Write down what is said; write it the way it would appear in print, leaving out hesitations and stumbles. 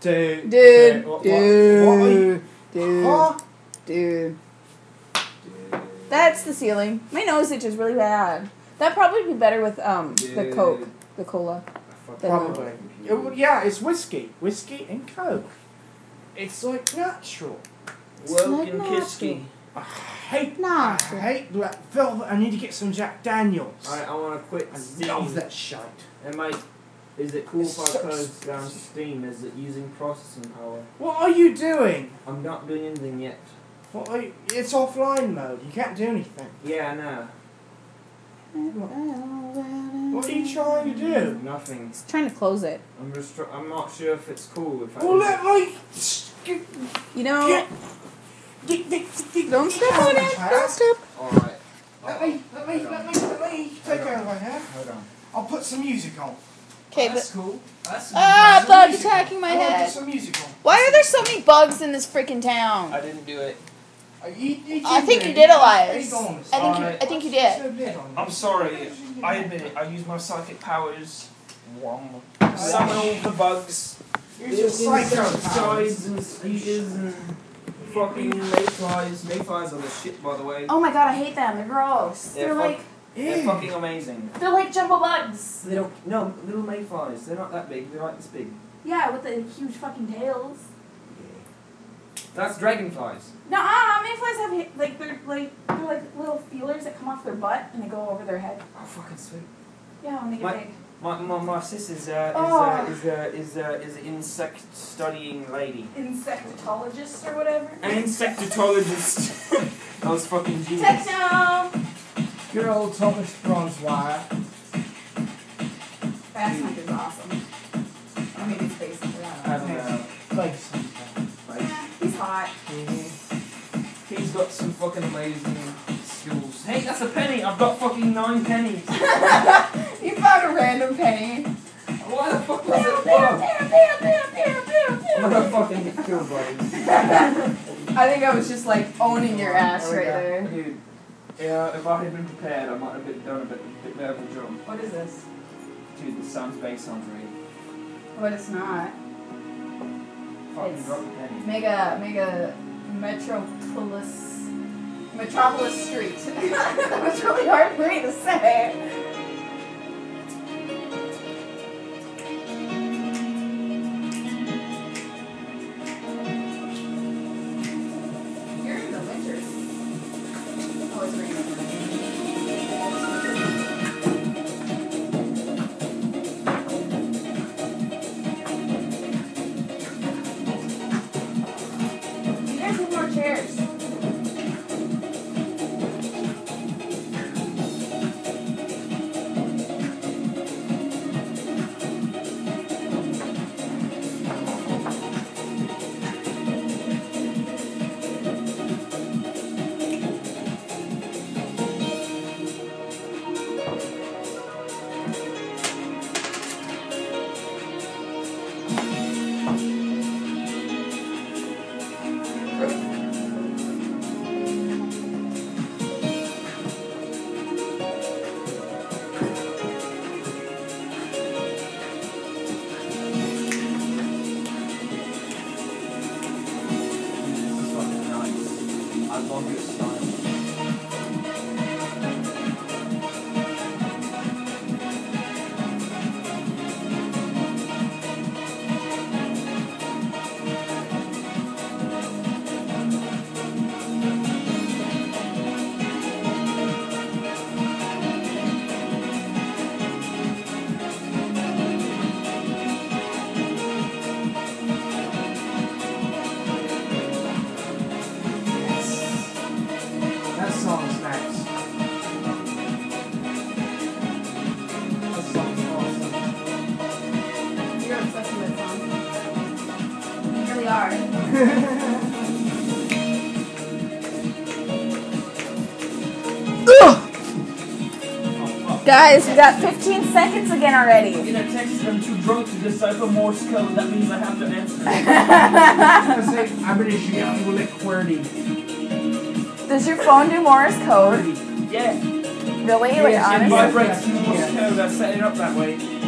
Dude. That's the ceiling. My nose itches really bad. That'd probably be better with the Coke, the cola. Probably. Yeah, it's whiskey and Coke. It's like natural. Woke and Kisky. I hate Black Velvet. I need to get some Jack Daniels. Alright, I want to quit Steam. I love that shite. And mate, is it cool if I close down Steam? Is it using processing power? What are you doing? I'm not doing anything yet. It's offline mode. You can't do anything. Yeah, I know. What are you trying to do? Nothing. He's trying to close it. I'm not sure if it's cool if I. Well, let me. You know. Don't step on it. Don't step. Alright. Let me take over here. Hold on. I'll put some music on. Okay, That's cool. That's bug attacking my I'll head. put some music on. Why are there so many bugs in this freaking town? I didn't do it. I think you did, Elias. I think you did. I'm sorry. I admit it. I used my psychic powers. Summon all the bugs. Use your psycho Sides and speakers and fucking mayflies. Mayflies are the shit, by the way. Oh my god, I hate them. They're gross. They're fucking amazing. They're like jumbo bugs. They don't. No, little mayflies. They're not that big. They're like this big. Yeah, with the huge fucking tails. That's dragonflies. Nuh-uh, mayflies have they're like little feelers that come off their butt and they go over their head. Oh, fucking sweet. Yeah, when they get big. My sis is an insect studying lady. Insectologist or whatever. An insectologist. That was fucking genius. Techno! Good old Thomas Bronzewire. Fast Hunt is awesome. Or maybe it's Space Hunter, I don't know. Yeah, he's hot. He's got some fucking amazing skills. Hey, that's a penny! I've got fucking 9 pennies! You found a random penny. Why the fuck was it for? I'm gonna fucking get killed by this. I think I was just like owning your ass right there. Dude, yeah, if I had been prepared, I might have done a bit better of a job. What is this? Dude, this sounds based on me. But it's not. Fucking It's drop a penny. Mega Metropolis Street. That was really hard for me to say. You're in the winter. Oh, it's raining. You guys need more chairs. Guys, we got 15 seconds again already. In a text, I'm too drunk to decipher Morse code. That means I have to answer. I'm going to shoot you with QWERTY. Does your phone do Morse code? Yeah. Really? Like, It honestly? vibrates Morse code. I set it up that way.